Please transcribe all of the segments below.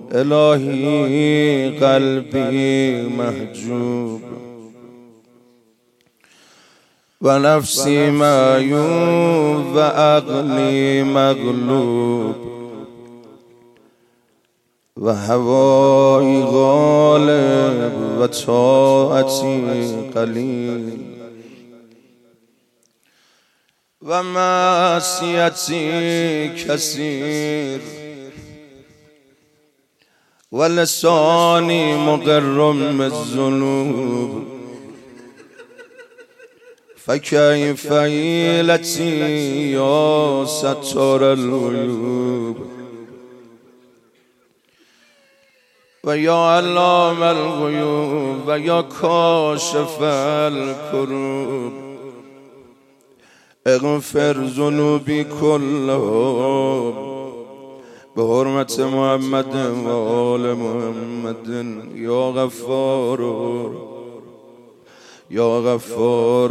الهی قلبی محجوب و نفسی معیوب و عقلی مغلوب و هوایی غالب و طاعتی قلیل و معصیتی کثیر و لسانی مقر بالذنوب فکیف حیلتی یا ستار العیوب و یا علام الغیوب و یا کاشف الکروب اغفر ذنوبی کلها به حرمت محمد و آل محمد یا غفار یا غفار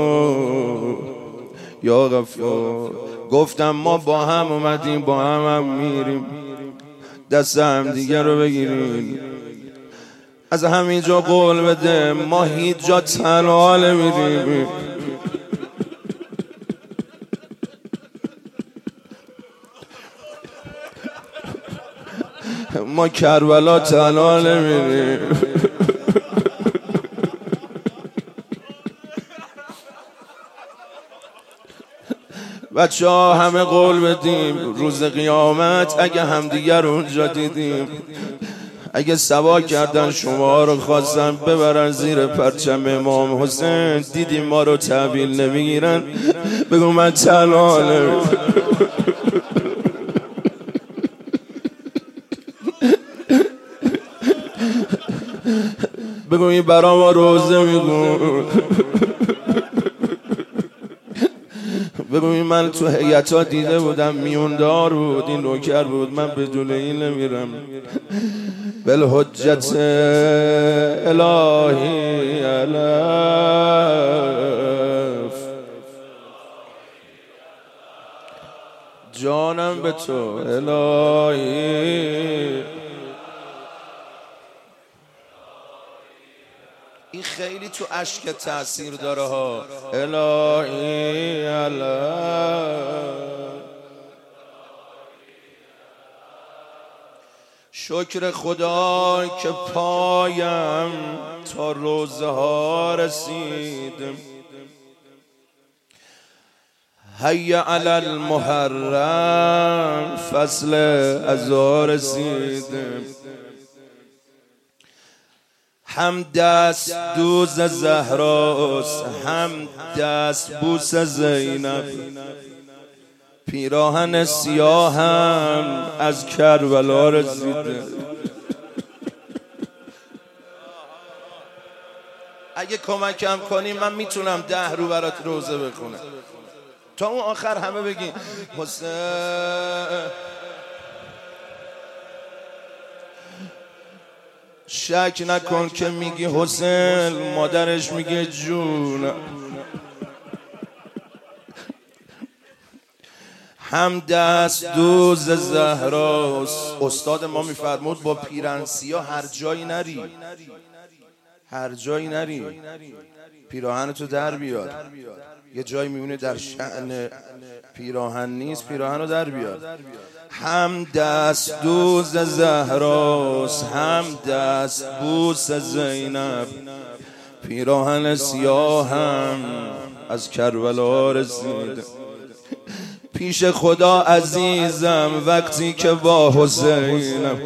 یا غفار. گفتم ما با هم اومدیم، با هم میریم، دست هم دیگر رو بگیریم، از همینجا قول بده ما هیچ جا تنها نمیریم. ما کربلا تنها نمیریم. بچه ها همه قول بدیم روز قیامت اگه همدیگر اونجا دیدیم، اگه سوا کردن شما رو خواستن ببرن زیر پرچم امام حسین، دیدیم ما رو تحویل نمیگیرن، بگو من تنها نمیرم. بگو این برا ما روزه میگو. بگو من تو هیئتا دیده بودم میوندار بود، این نوکر بود، من بدون این نمیرم. بالحجت الهی الف جانم به تو الهی. این خیلی تو اشک تأثیر داره ها. الهی الهی شکر خدا که پایم تا روزه ها رسید. حی علی المحرم فصل عزا رسید. هم دست دوز زهراست، هم دست بوس زینب، پیراهن سیاهم از کربلا رسیده. اگه کمکم کنی من میتونم 10 رو برات روزه بخونم تا اون آخر همه بگین حسین. شک نکن که میگی حسین، مادرش میگه جون. هم دست دوز زهراست. استاد ما میفرمود با پیرهن سیاه هر جایی نری، هر جایی نری، پیراهن تو در بیار. یه جایی میبینی در شأن پیراهن نیست، پیراهن رو در بیار. هم دست دوز زهراست، هم دست بوس زینب، پیراهن سیاهم از کربلا رسید. پیش خدا عزیزم وقتی که با حسینم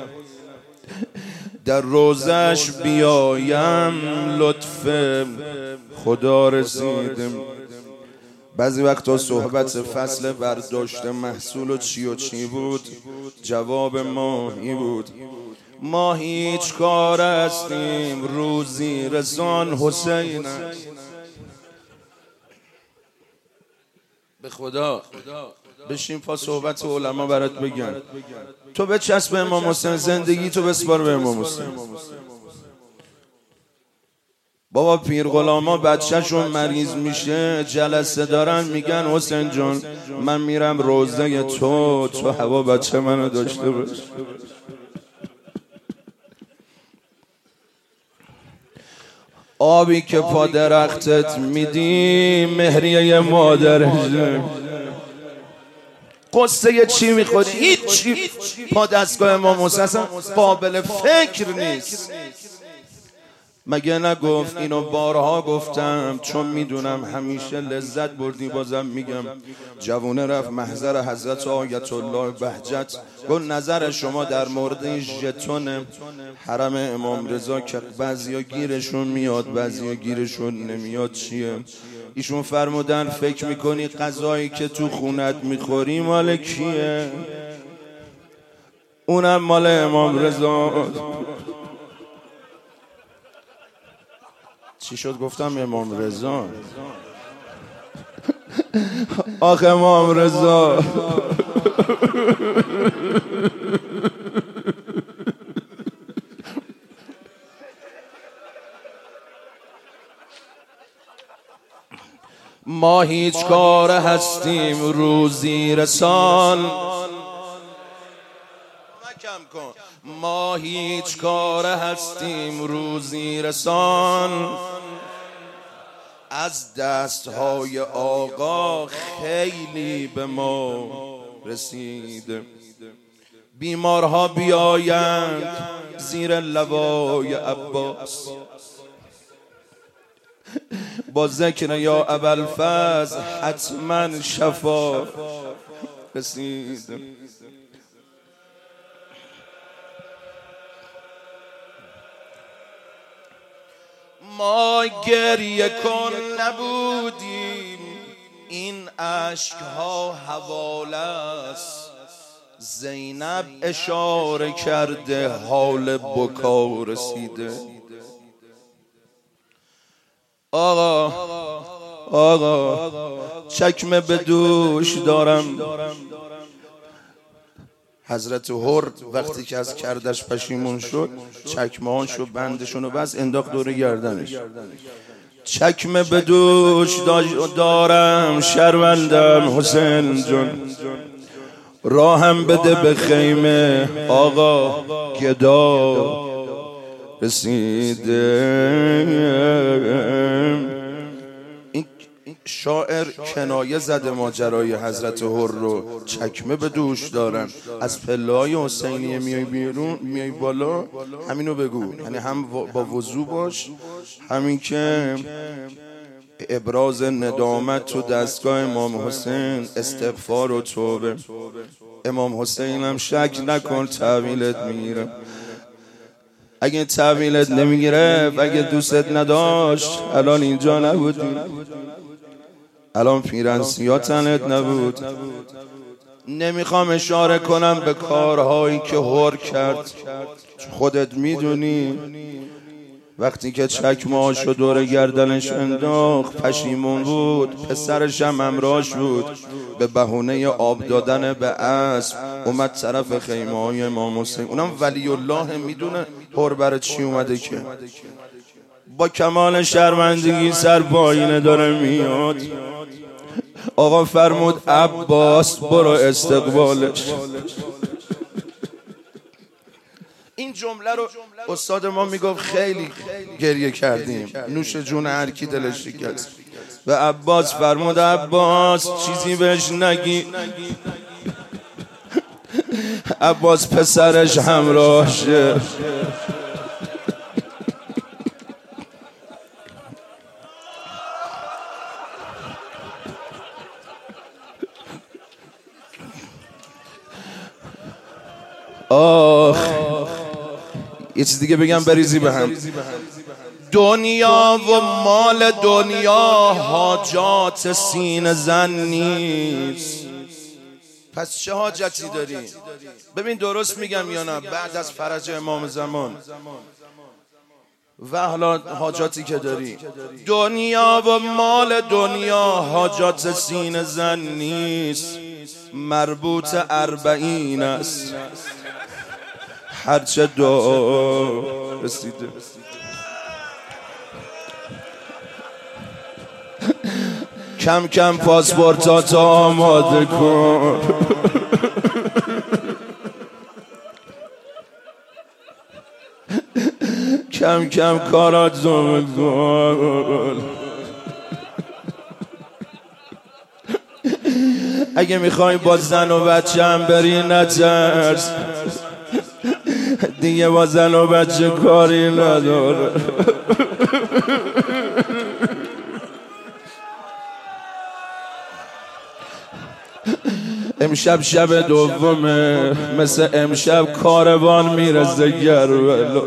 در روزش بیایم لطف خدا رسیدم. بعضی وقتا صحبت فصل برداشت محصول و چی بود، جواب ماهی بود. ما هیچ کار هستیم روزی رسان حسین. به خدا بشین پا صحبت علما برات بگن. تو بچسب امام حسین، زندگی تو بسپار به امام حسین. بابا پیر غلاما بچه‌شون مریض میشه جلسه دارن میگن حسین جان من میرم روزه تو هوا بچه منو داشته باش. آبی که پا درختت میدی مهریه مادرشه. قصه چی میخوری؟ هیچی. پا دستگاه امام حسین اصلا قابل فکر نیست. مگه نگفت؟ اینو بارها گفتم چون میدونم همیشه لذت بردی. بازم میگم جوونه رفت محضر حضرت آیت الله بهجت گفت نظر شما در مورد ژتون حرم امام رضا که بعضیا گیرشون میاد بعضیا گیرشون نمیاد چیه؟ ایشون فرمودن فکر میکنی غذایی که تو خونت میخوری مال کیه؟ اونم مال امام رضا. چی شد گفتم امام رضا؟ آخه امام رضا ما هیچ کار هستیم روزی رسان. ما هیچ کار هستیم روزی رسان. از دستهای آقا خیلی به ما رسید. بیمارها بیایند زیر لوای عباس با ذکر یا ابوالفضل حتما شفا رسید. ما گریه کن نبودیم این اشکها حواله است. زینب اشاره کرده حال بکا رسیده. آقا چکمه به دوش دارم. حضرت هر وقتی که از کردش پشیمون شد چکمه‌هاشو بندشونو بس انداخت دور گردنش. چکمه به دوش دارم شرمندم حسین جون. راهم بده به خیمه آقا گدا رسیده. این شاعر کنایه زده ماجرای حضرت هر رو. چکمه به دوش دارن از پله‌های حسینیه میای بیرون میای بالا همینو بگو. یعنی هم با وضو باش همین که ابراز ندامت تو دستگاه امام حسین استغفار و توبه. امام حسین هم شک نکن تعویلت میگیره. اگه تعویلت نمیگیره اگه دوستت نداشت الان اینجا نبودی. الان پیرنسیا تنت نبود. نمیخوام اشاره کنم به کارهایی که هر کرد. خودت میدونی وقتی که چکمه‌هاشو دور گردنش انداخت پشیمون بود. پسرش هم همراهش بود. به بهونه آب دادن به اسب اومد طرف خیمه‌های امام حسین. اونم ولی الله میدونه هر برای چی اومده که با کمال شرمندگی سر پایینه داره میاد. آقا فرمود عباس برو استقبالش. این جمله رو استاد ما میگفت خیلی گریه کردیم. نوش جون هر کی دلش شکست. به عباس فرمود عباس چیزی بهش نگی. عباس پسرش همراهشه. یه چیز دیگه بگم بریزی به هم. دنیا و مال دنیا حاجات سینه زن نیست. پس چه حاجتی داری؟ ببین درست میگم یا نه؟ بعد از فرج امام زمان و حالا حاجاتی که داری، دنیا و مال دنیا حاجات سینه زن نیست. مربوط 40 است هرچه دعا رسیده. کم کم پاسپورتات آماده کن. کم کم کاراتو بکن. اگه میخوای با زن و بچه هم بری نترس، دیگه با زن و بچه کاری نداره. امشب شب دومه، مثل امشب کاروان میرسه کربلا.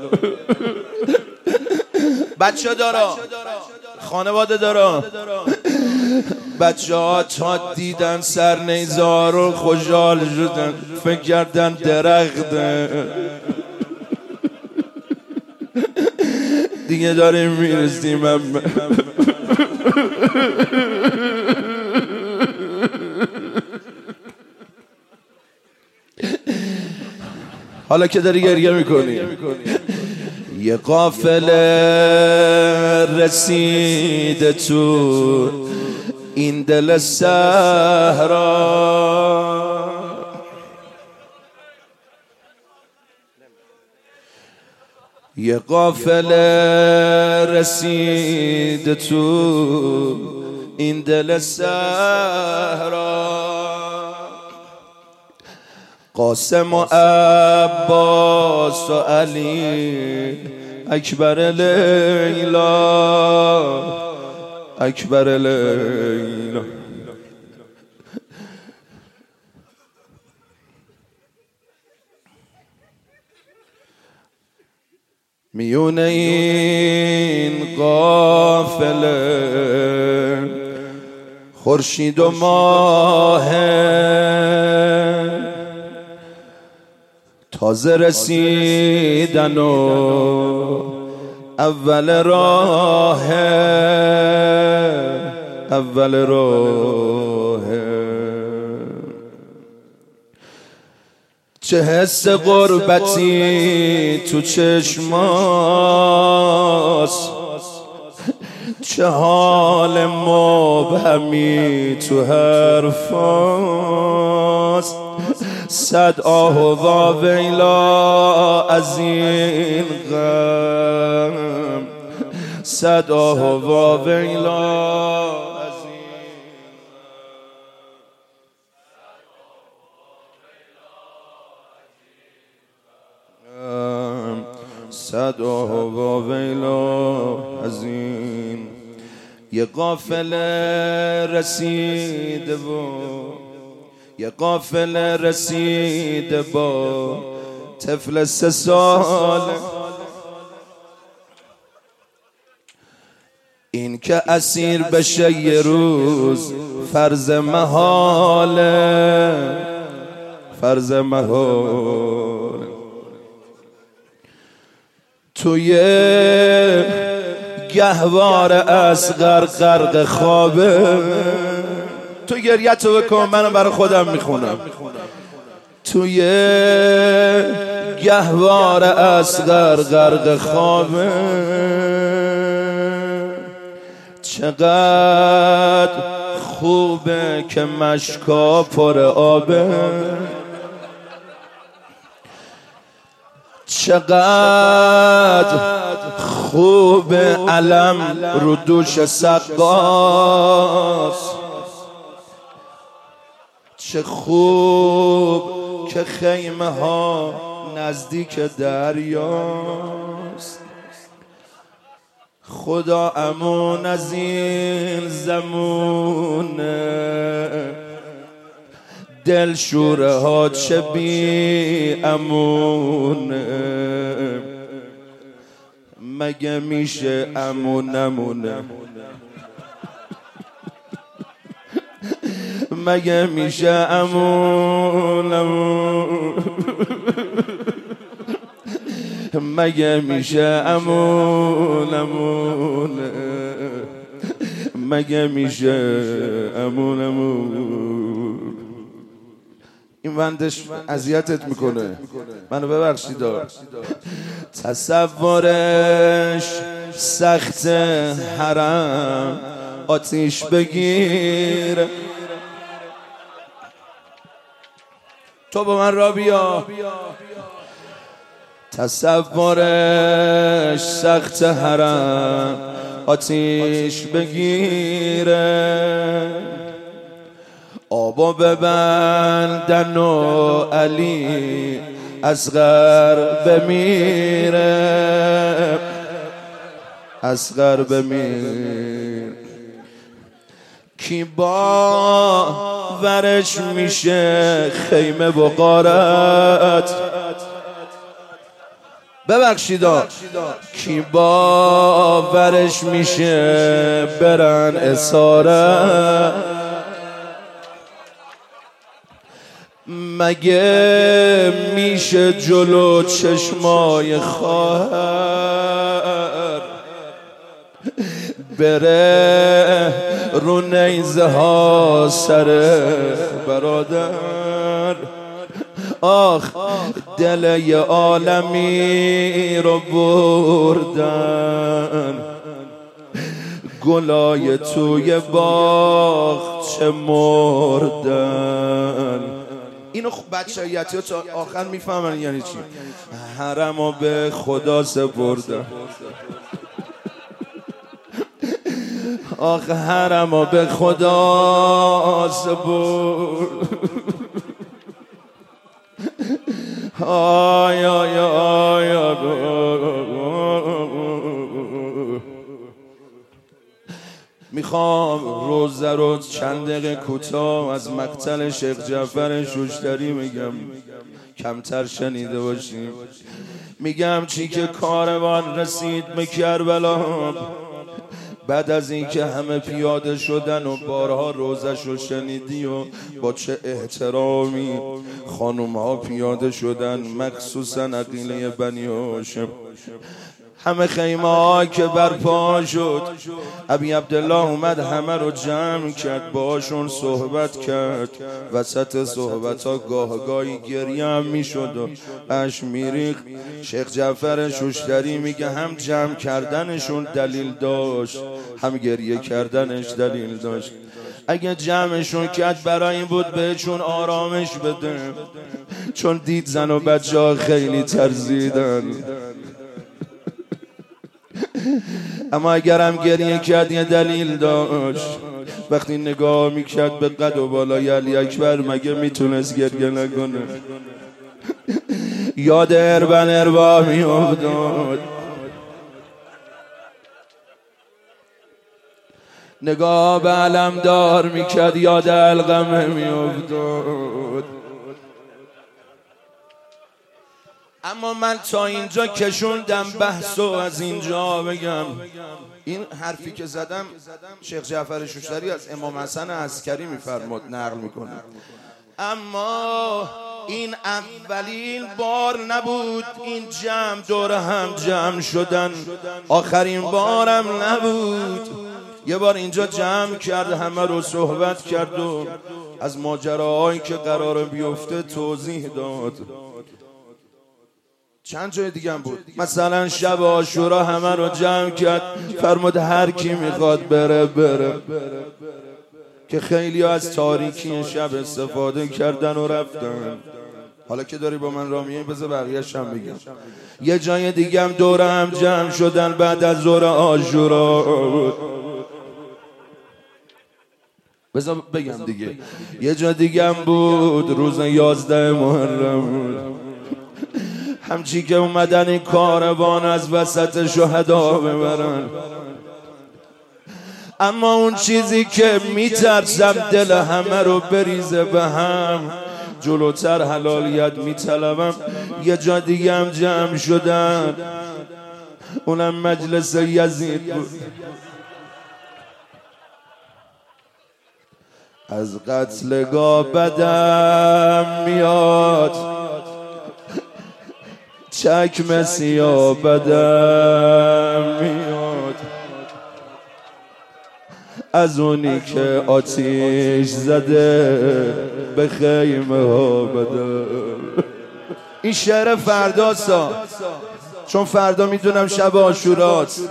بچه دارا، خانواده دارا، بچه ها تا دیدن سر نیزار رو خوشحال شدن، فکر کردن درخته. دیگه داریم میرسیم. حالا که داری گریه میکنی، یه قافله رسیده تو این دل صحرا، یه قافله رسیده تو این دل صحرا، قاسم و عباس و علی، اکبر لیلا، اکبر لیلا. میون این قافله خورشید و ماه، تازه رسیدن و اول راه، اول راه. چه حس غربتی تو چشماست، چه حال مبهمی تو حرفاست. صد آه و واویلا از این غم، صد آه و واویلا از این غم، صد آه و واویلا از این. یه قافله رسیده و یه قافله رسیده با طفل 3 ساله، این که اسیر بشه یه روز فرض محاله، فرض محاله. توی گهوار اصغر غرق خوابه، تو گریتو بکن منو برای خودم میخونم. توی گهوار اصغر غرق خوابه، چقدر خوبه که مشکا پر آبه، چقدر خوبه علم رو دوش سقاس، چه خوب که خیمه ها نزدیک دریاست. خدا امون از این زمونه، دل شوره ها چه بی امونه. مگه میشه امونمونه، مگه میشه امونمون، مگه میشه امونمون، مگه میشه امونمون. این بندش اذیتت میکنه، منو ببخشید. تصورش سخت حرم آتیش بگیر، تو با من را بیا. تصورش سخت حرم آتیش بگیره، آبا ببندن و علی اصغر بمیره، اصغر بمیر. کی باورش میشه خیمه و غارت، ببخشیدا کی باورش میشه برن اسارت، مگه میشه جلو چشمای خواهر بره رو نیزه ها سر برادر؟ آخ دل یه عالمی رو بردن، گلای توی باغ چه مردن. اینو بچه‌ایتی ها تا آخر میفهمن یعنی چی. حرمو به خدا سپردن، آخه حرمو به خدا سپرد. آی آی آی میخوام روزه رو چند دقیقه کوتاه از مقتل شیخ جعفر شوشتری میگم، کمتر شنیده باشیم. میگم چی که کاروان رسید به کربلا، بعد از اینکه همه پیاده شدن و بارها روزش رو شنیدی و با چه احترامی خانوم ها پیاده شدن، مخصوصا عقیله بنی هاشم. همه خیمه ها که برپا شد، ابی عبدالله اومد همه رو جمع کرد، باشون صحبت کرد. وسط صحبت ها گاهی گریه هم می شد و اش میریخ. شیخ جعفر شوشتری میگه هم جمع کردنشون دلیل داشت، هم گریه کردنش دلیل داشت. اگه جمعشون کرد برای این بود بهشون آرامش بده، چون دید زن و بچه ها خیلی ترزیدن. اما اگرم گریه کرد یه دلیل داشت. وقتی نگاه میکرد به قد و بالای علی اکبر مگه میتونست گریه نکنه؟ یاد اربن اربا میافتاد، نگاه به علمدار میکرد یاد علقمه میافتاد. اما من تا اینجا کشوندم بحثو از اینجا بگم. این حرفی که زدم شیخ جعفر شوشتری از امام حسن عسکری میفرماد، نقل میکنه. اما این اولین بار نبود این جمع دور هم جمع شدن، آخرین بارم نبود. یه بار اینجا جمع کرد، همه رو صحبت کرد و از ماجراهایی که قرار بیفته توضیح داد. چند جای دیگه هم بود، مثلا شب عاشورا همه رو جمع کرد، فرمود هر کی میخواد بره بره، که خیلی از تاریکی شب استفاده کردن و رفتن. حالا که داری با من رامیه بذار بقیه‌اش هم بگم. یه جای دیگه هم دوره هم جمع شدن بعد از ظهر عاشورا بود. بذار بگم دیگه. یه جا دیگه هم بود روز 11 محرم، همچی که اومدن این کاروان از وسط شهدا ببرن. اما اون چیزی که میترسم دل همه رو بریزه به هم، جلوتر حلالیت میطلبم. یه جا دیگه هم جمع شدن، اونم مجلس یزید بود. از قتلگاه بدم میاد، چکمه سیاه بدم میاد، از اونی که آتیش زده به خیمه ها بدم. این شعر فرداسا، چون فردا میدونم شب عاشوراست.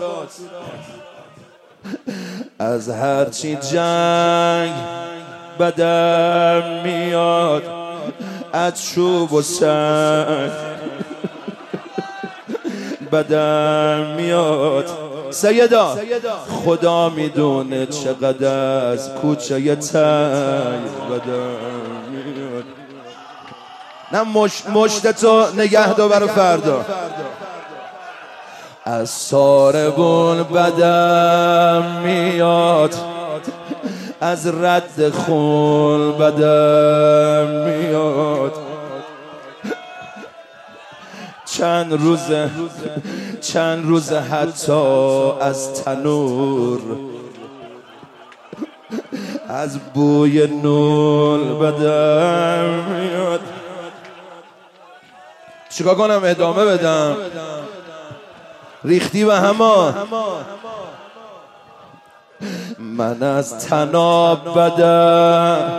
از هرچی جنگ بدم میاد، از چوب و سنگ بدم میاد. سیدا خدا میدونه چقدر از کوچه تنگ بدم میاد. نه مشت تو نگه دار برای فردا. از ساربون بدم میاد، از رد خون بدم میاد. چند روز حتی از تنور، از بوی نون بدم میاد. چیکار کنم ادامه بدم؟ ریختی و هما من از تناب بدم.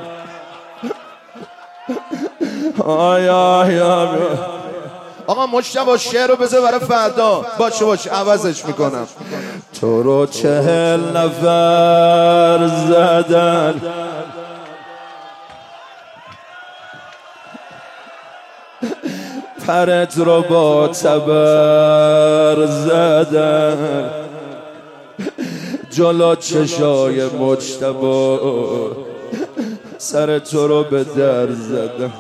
آقا مجتبی شعر رو بذار برای فردا. باشه عوضش میکنم. تو رو 40 نفر زدن، پرت رو با تبر زدن، جلو چشای مجتبی سر تو رو به در زدن.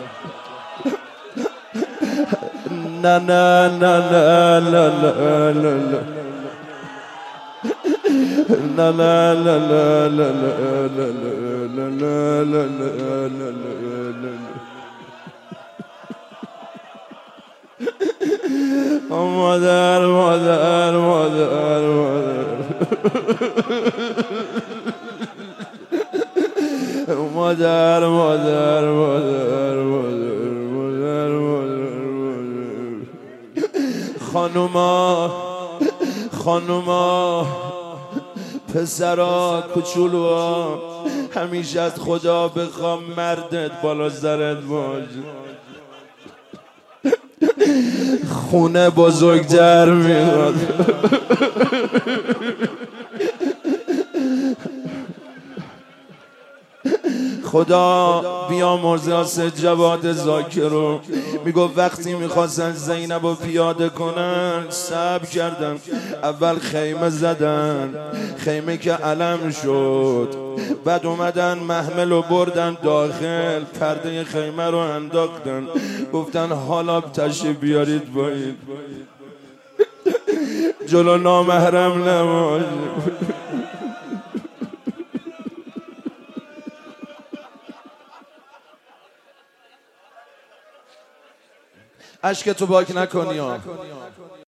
نه نه نه نه نه نه نه لا لا لا لا لا لا لا لا لا. مادر مادر مادر مادر مادر مادر خانوما پسرا کوچولوها، همیشه از خدا بخوام مردت بالا سرت باشه. خونه بزرگتر میخواد. خدا بیامرزه آسد جواد ذاکرو میگو وقتی میخواستن زینب رو پیاده کنن صبر کردن. اول خیمه زدن، خیمه که علم شد، بعد اومدن محمل رو بردن داخل، پرده خیمه رو انداختن، گفتن حالا تشریف بیارید باید جلو نامحرم نماز. اشک تو پاک نکنی ها.